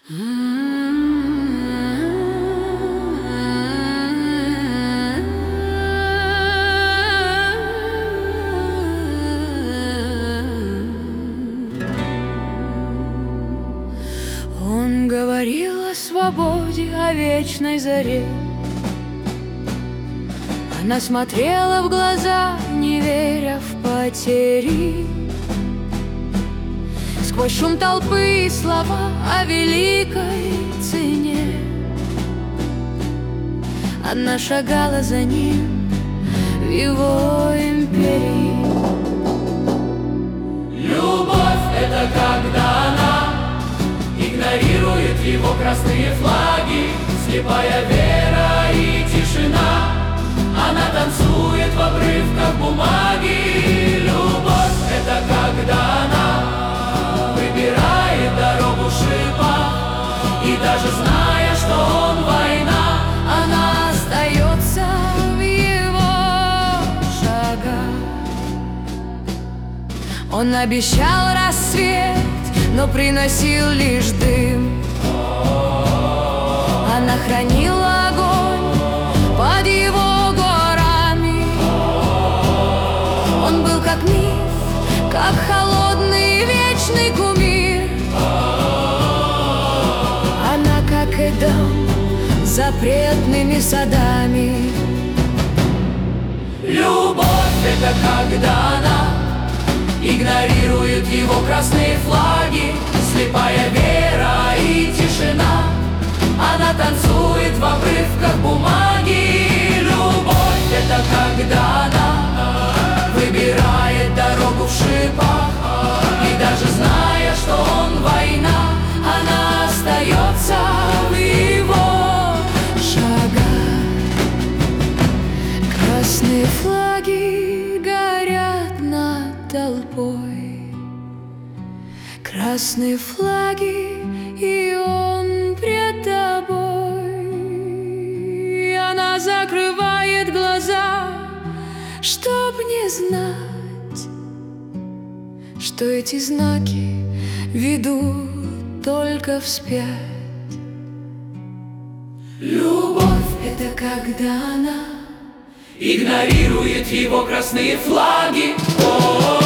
Он говорил о свободе, о вечной заре. Она смотрела в глаза, не веря в потери. Сквозь шум толпы и слова о великой цене. Она шагала за ним в его империи. Любовь — это когда она игнорирует его красные флаги. Слепая вера и тишина. Она танцует в обрывках бумаги. Любовь — это когда она выбирает дорогу в шипах. И даже зная, что он война, Она остается в его шагах. Он обещал рассвет, но приносил лишь дым. Она хранила огонь под его горами. Он был как миф, как холодный вечный кумир. Она как Эдем, запретными садами. любовь — это когда она игнорирует его красные флаги. Слепая вера и тишина. Она танцует в обрывках бумаги. Любовь — это когда она выбирает дорогу в шипах. И даже зная, что он война, она остается в его шагах. Красные флаги горят над толпой. Красные флаги, и он пред тобой. И она закрывает глаза, чтоб не знать, что эти знаки ведут только вспять. любовь — это когда она игнорирует его красные флаги. О-о-о.